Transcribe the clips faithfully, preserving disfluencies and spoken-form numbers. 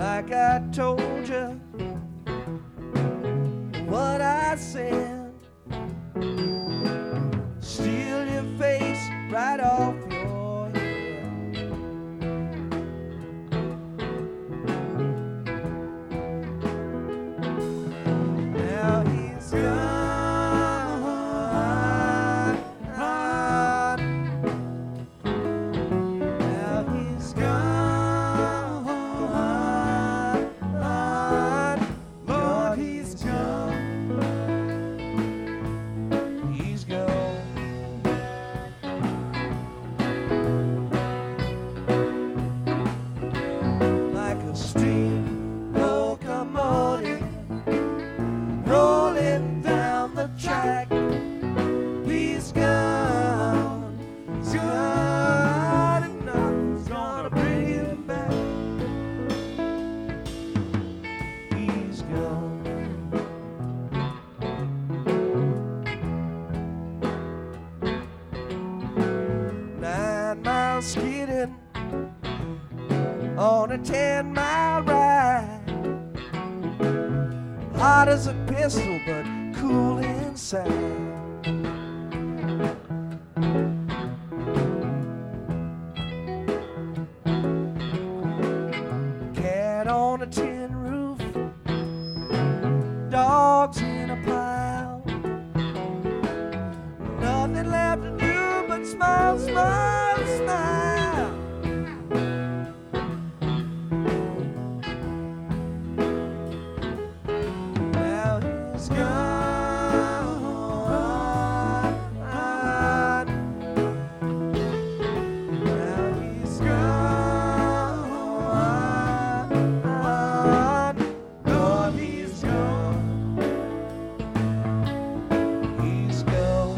like I told you what I said. Steal your face right off your head. Now he's gone. Now he's gone. Lord, he's gone. He's gone. Like a steam locomotive rolling down the track. He's gone. He's gone, and nothing's gonna bring him back. He's gone. Nine miles skidding on a ten mile ride. Hot as a pistol, but cool inside. Cat on a tin roof, dogs in a pile. Nothing left to do but smile, smile, smile. Now he's gone. Now he's gone. Lord, he's gone. He's gone.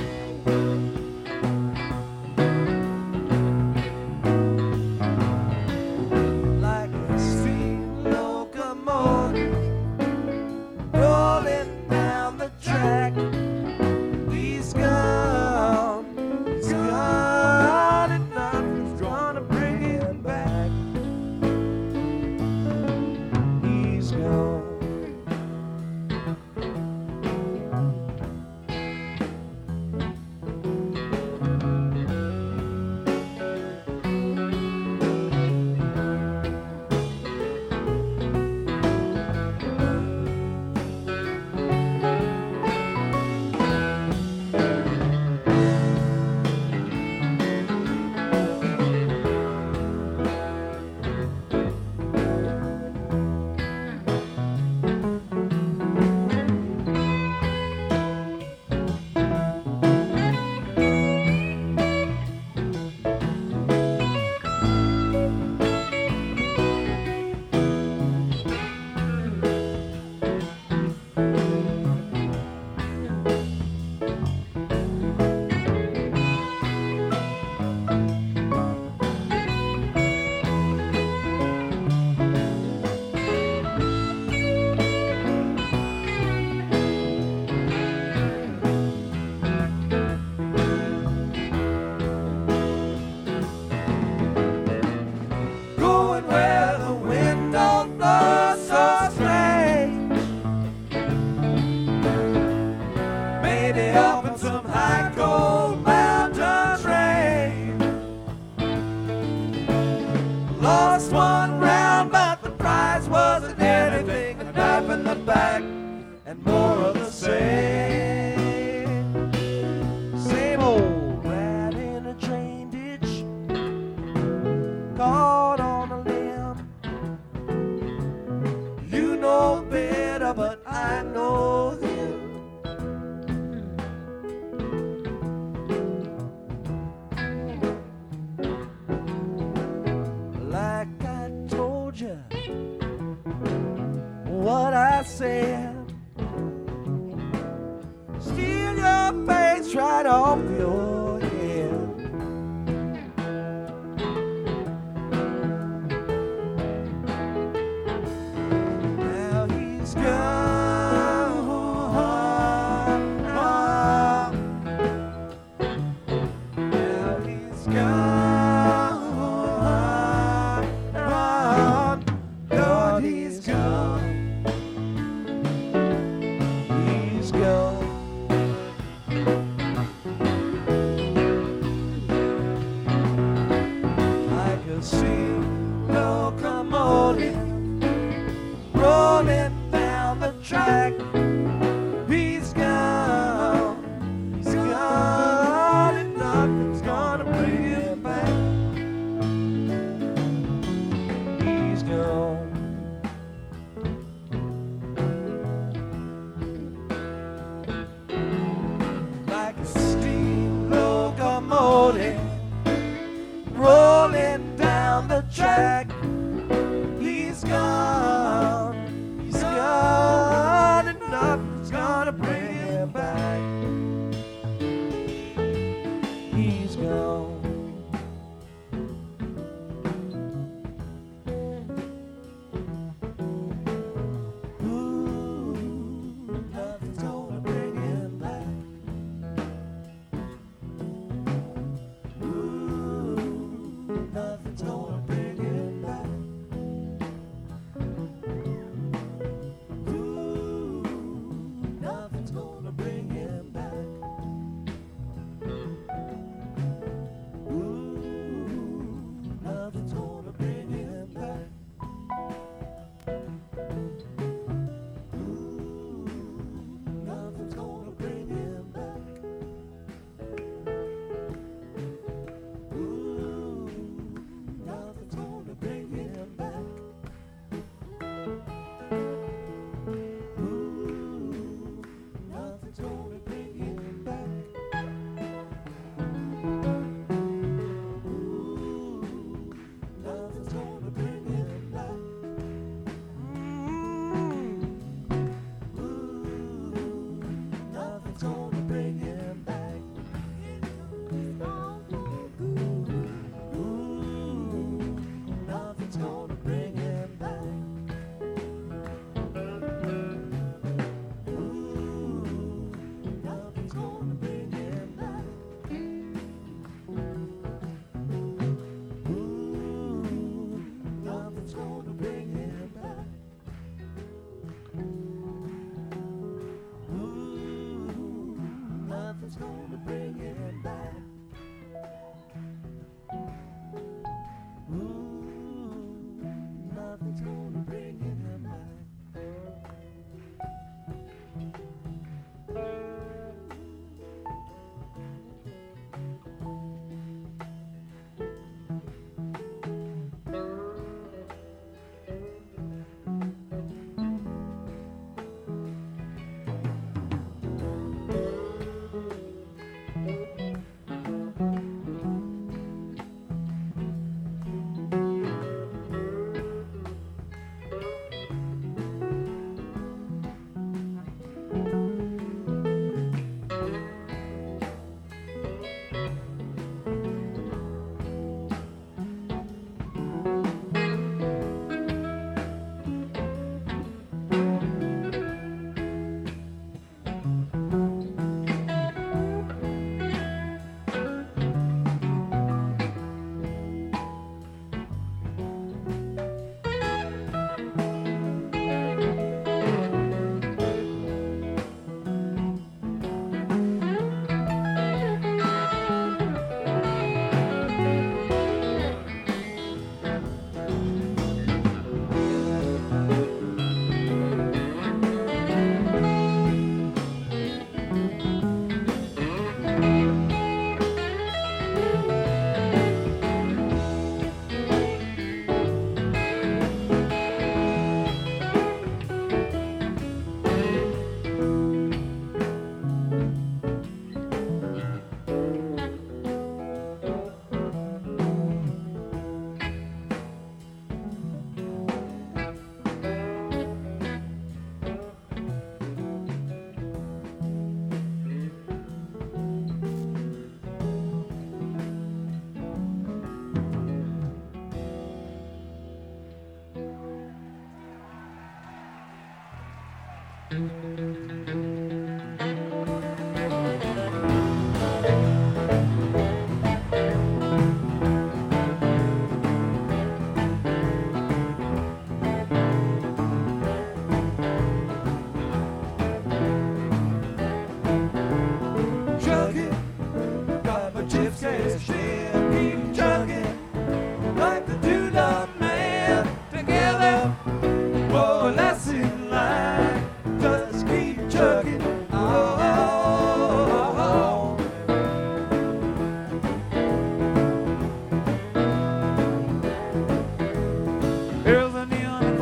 Like a steam locomotive rolling down the track. He's gone. He's gone, and nothing's gonna bring him back. He's gone. Going where the wind don't blow so strange. Maybe up in some high cold mountain range. Lost one round, but the prize wasn't anything. A knife in the back and more of the same. Same old rat in a drain ditch, caught on a limb. You know better, but I know him. Like I told you what I said. Steal your face right off your head. Now he's gone. Now he's gone. Lord, he locomotive rolling down the track. He's gone, he's gone, and nothing's gonna bring him back. He's gone. Like a steam locomotive rolling down the track. He's gone, he's gone.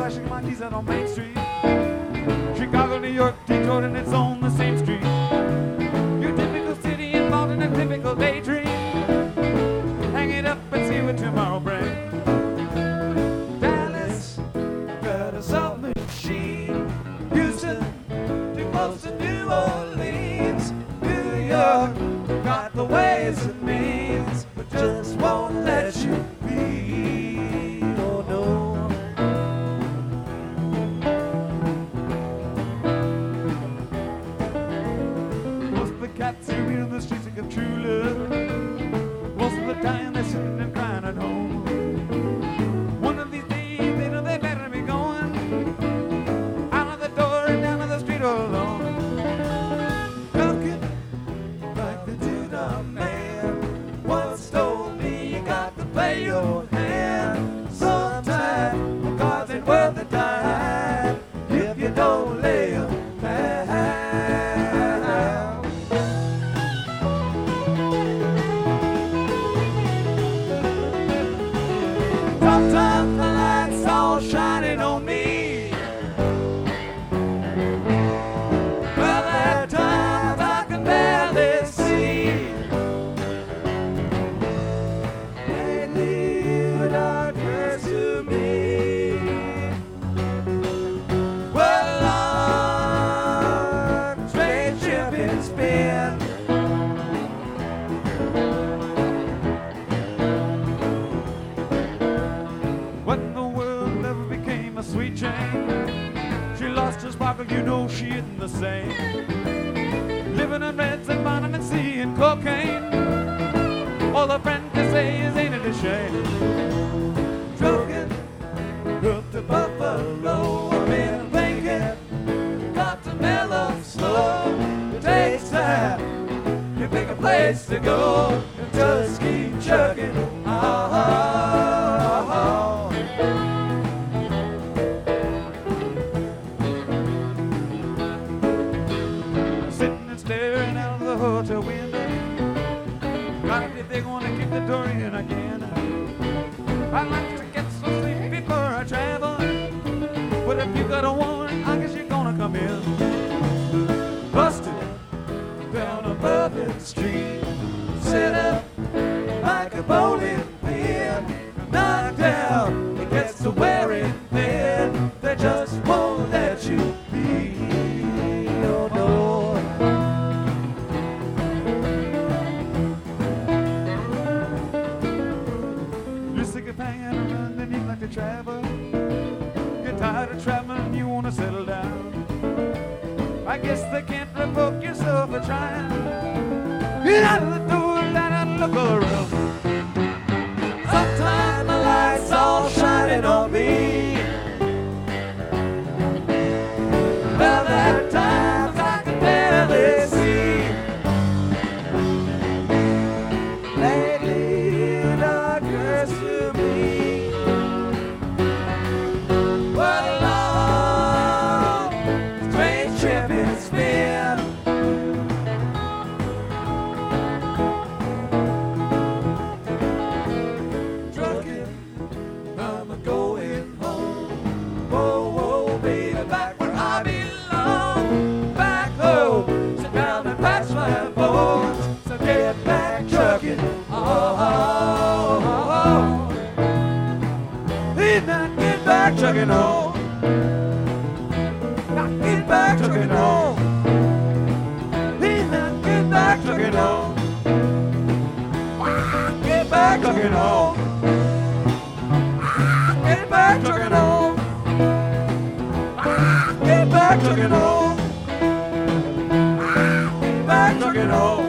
flashing my keys out on Main Street. Chicago, New York, Detroit, and it's on the same street. Your typical city involved in a typical daydream. Hang it up and see what tomorrow brings. Dallas, got a salt machine. Houston, too close to New Orleans. New York, got the ways and means, but just won't let you be. Oh no. Most of the cats who in the streets think of true love. Most of the time they're sitting and crying at home. One of these days they know they better be going out of the door and down to the street all alone. Looking like the Judah man once told me, you got to play your hand. Sometimes the cards ain't worth a dime if you don't lay them down. Sometimes the lights all shining on me. Well, at times I can barely see. They leave darkness to me. Well, Lord, strange ship it's been. What in the world never became a sweet Jane? She lost her sparkle, you know she isn't the same. Living on reds and vitamin C and cocaine. All her friend can say is, ain't it a shame? Joking up to Buffalo, I've been thinking, got to mellow slow. It takes time, you pick a place to go, and just keep chugging. Oh, oh, oh. Sitting and staring out of the hotel window. Got if they're gonna keep the door in again. I like to get some sleep before I travel. But if you got a woman, I guess you're gonna come in. Busted down a Bourbon Street. Set up like a bowling pin. Knocked out, it gets to wearing thin. They just won't let you be. Oh no. You're sick of hanging around and you'd like to travel. You're tired of traveling, you wanna settle down. I guess they can't revoke yourself for trying. Get out of the door and look around. Sometimes the lights all shining on me. Well, at times I can barely see. Lately, darkness to me. What a long, strange trip it's been. Trucking, I'm going home. Whoa, whoa, baby, back where I belong. Back home, sit down and patch my bones. So get back trucking. Oh, oh, oh, oh. Need not get back trucking home. Not get back trucking home. Need not get back trucking home. Get back trucking home. Get back trucking home. Get back trucking home. Get back trucking home.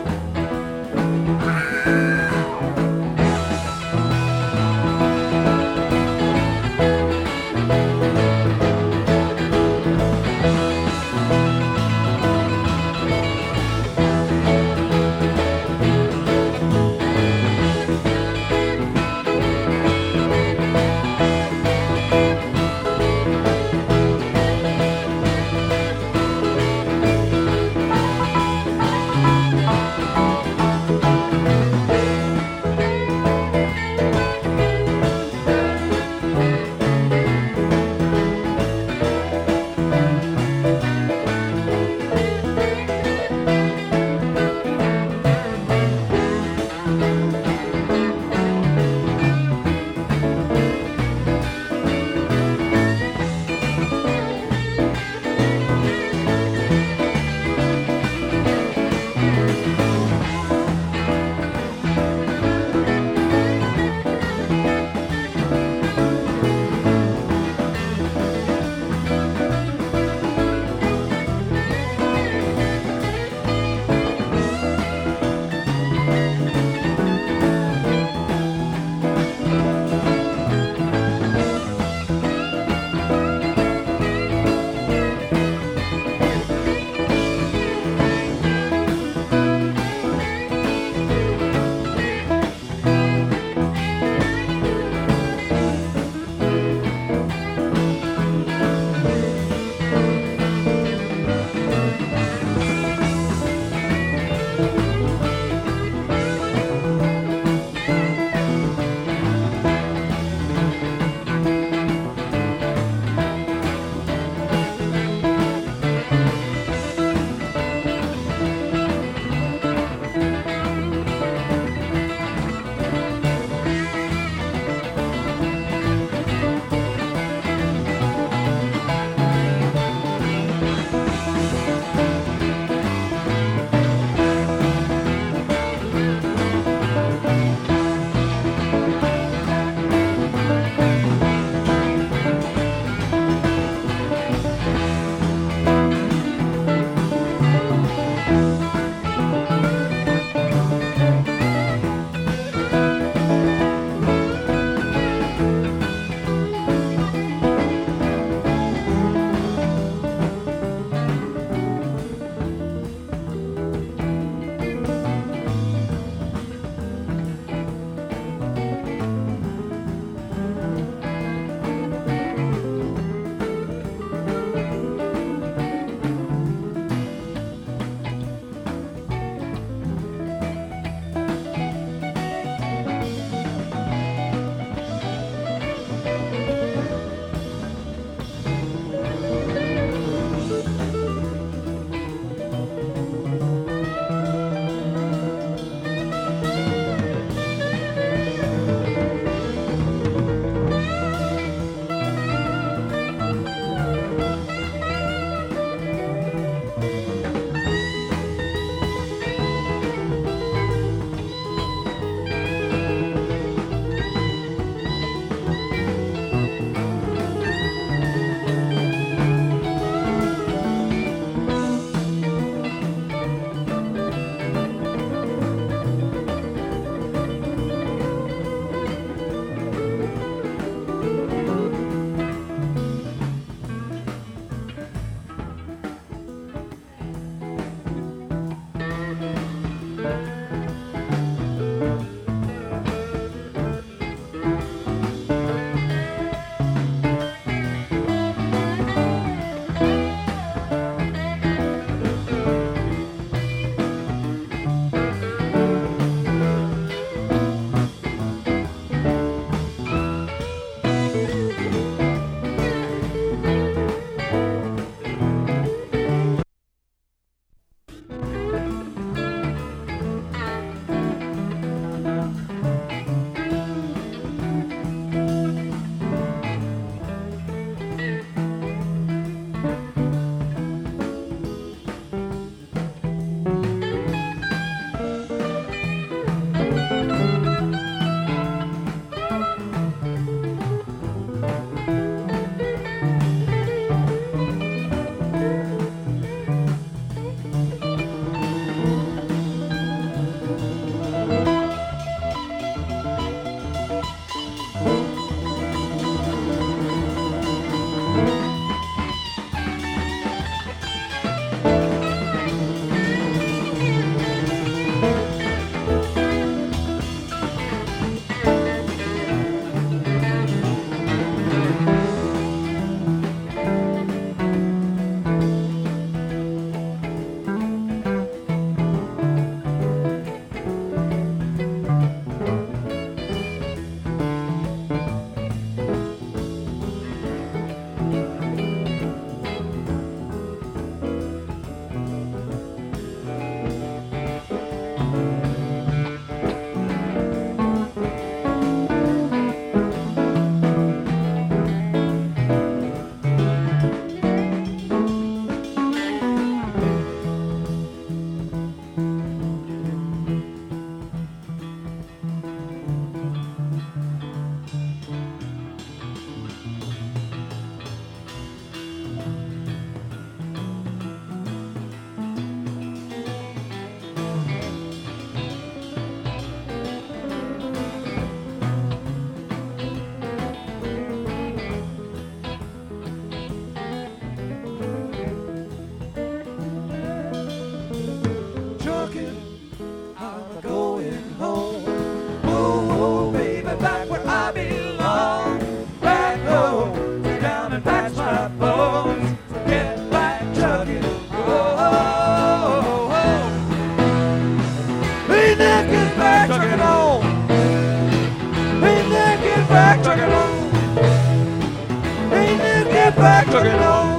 my bones. Get back trucking. Oh, oh, oh, oh. Hey, Nick, get back trucking on. Hey, Nick, get back trucking on. Hey, Nick, get back trucking on.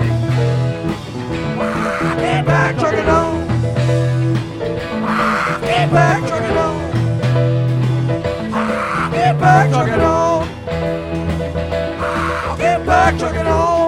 Get back trucking on. Get back trucking on. Get back trucking on. Get back trucking on.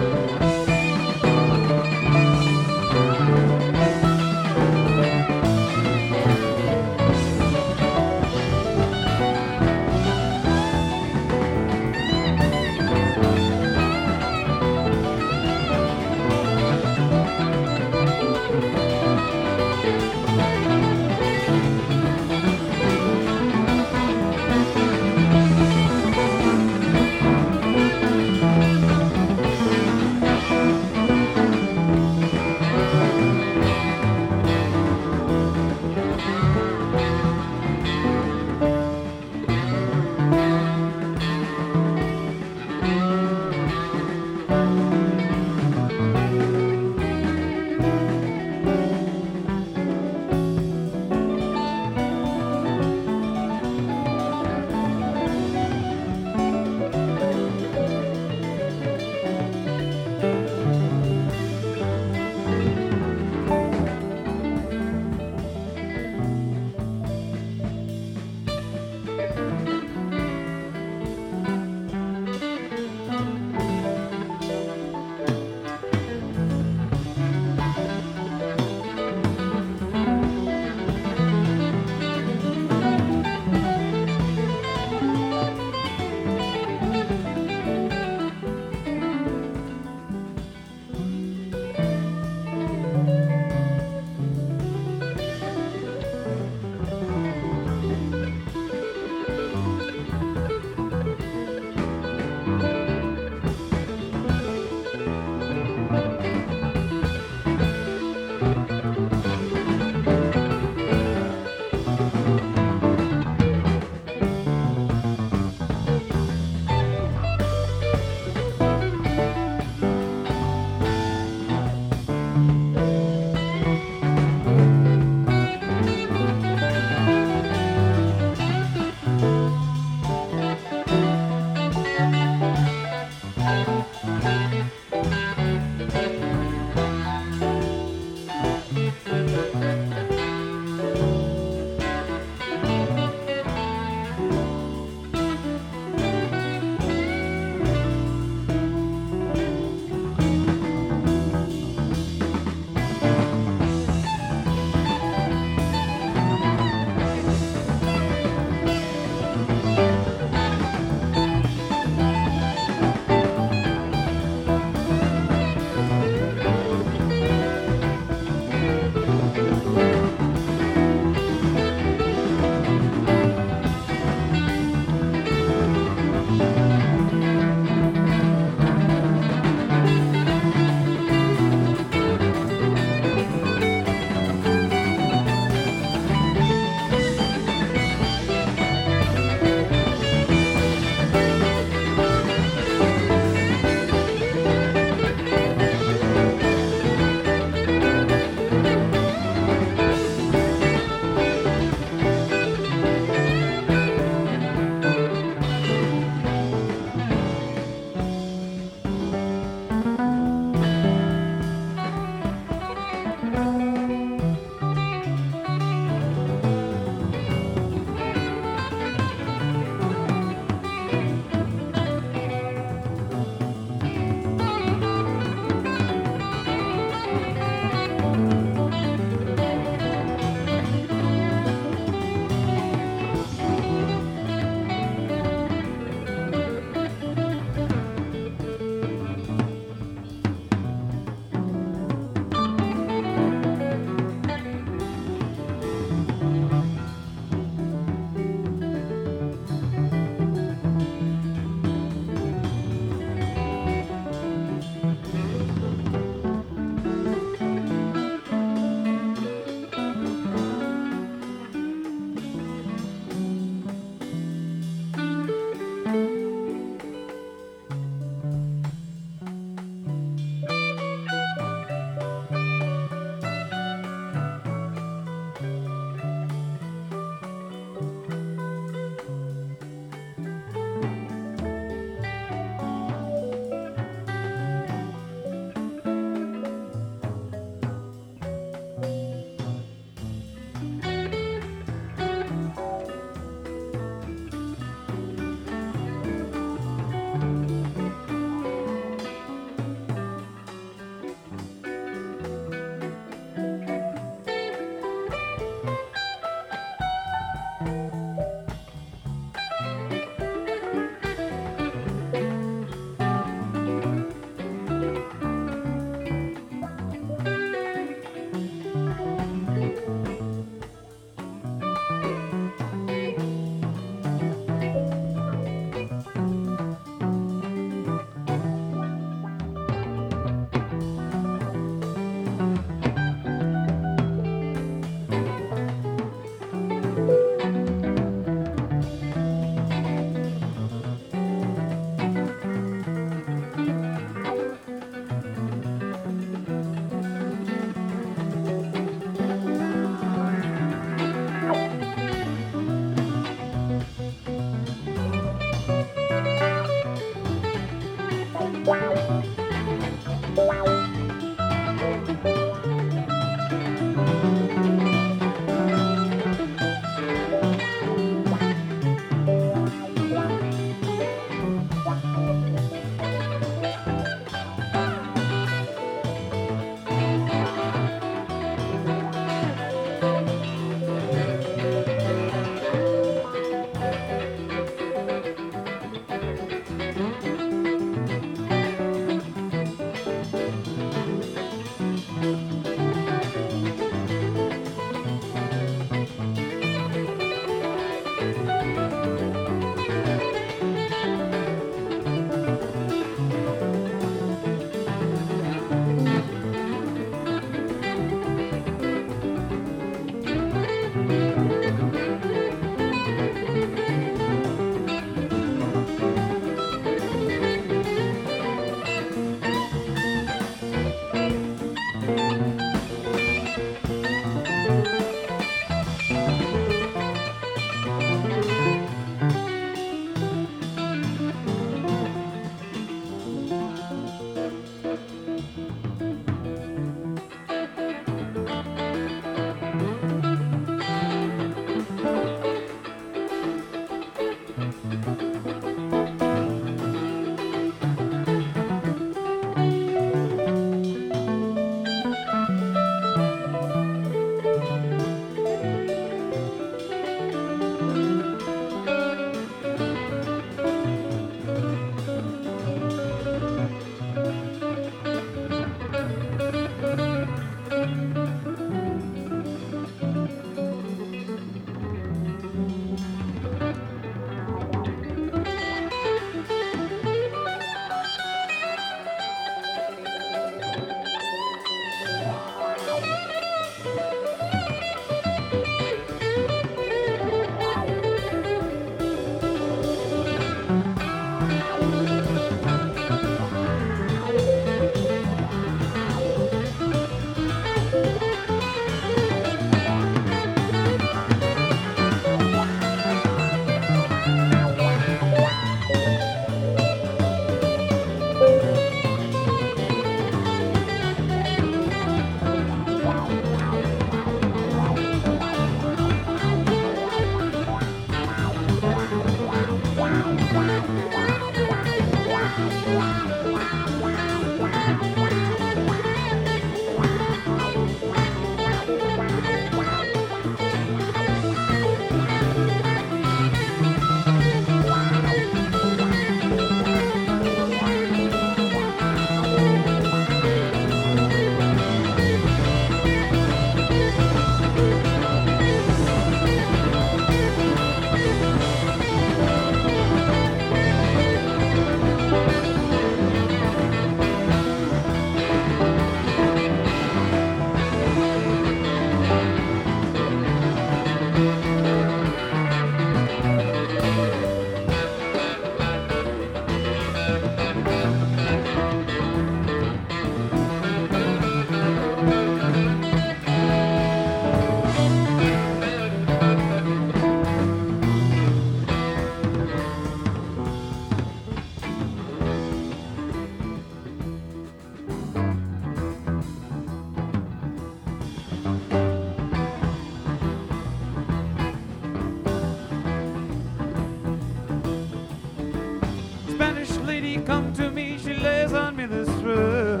Come to me, she lays on me this rug.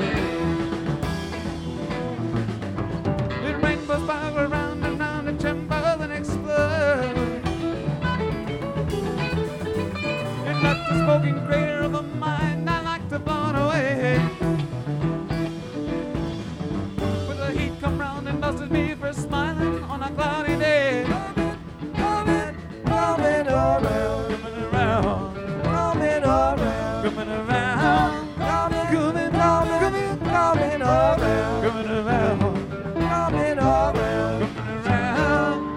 With rainbows sparkle around and round and tremble and explode. It's not the smoking crater of a mind I like to burn away. With the heat come round and busted me for smiling on a cloudy day. Coming, coming around, coming around, coming around. Coming around, coming, coming, coming, coming, coming around, coming around, coming around, coming around.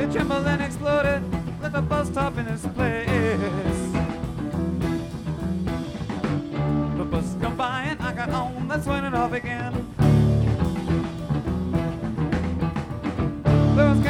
It trembled and exploded, left the bus stop in its place. The bus come by and I got on, that's when it all began. There was